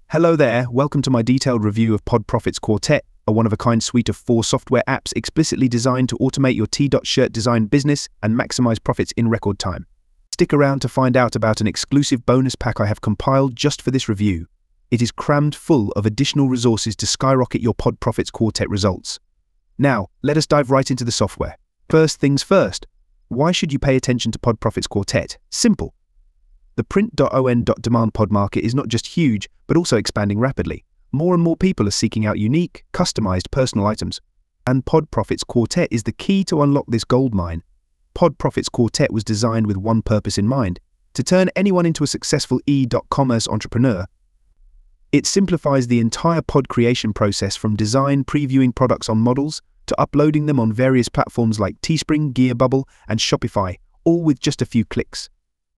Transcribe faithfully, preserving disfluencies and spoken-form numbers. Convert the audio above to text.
Hello there, welcome to my detailed review of PodProfits Quartet, a one-of-a-kind suite of four software apps explicitly designed to automate your T-shirt design business and maximize profits in record time. Stick around to find out about an exclusive bonus pack I have compiled just for this review. It is crammed full of additional resources to skyrocket your PodProfits Quartet results. Now, let us dive right into the software. First things first, why should you pay attention to PodProfits Quartet? Simple. The print.on.demand pod market is not just huge, but also expanding rapidly. More and more people are seeking out unique, customized personal items. And PodProfits Quartet is the key to unlock this goldmine. PodProfits Quartet was designed with one purpose in mind: to turn anyone into a successful e-commerce entrepreneur. It simplifies the entire pod creation process, from design previewing products on models to uploading them on various platforms like Teespring, Gearbubble, and Shopify, all with just a few clicks.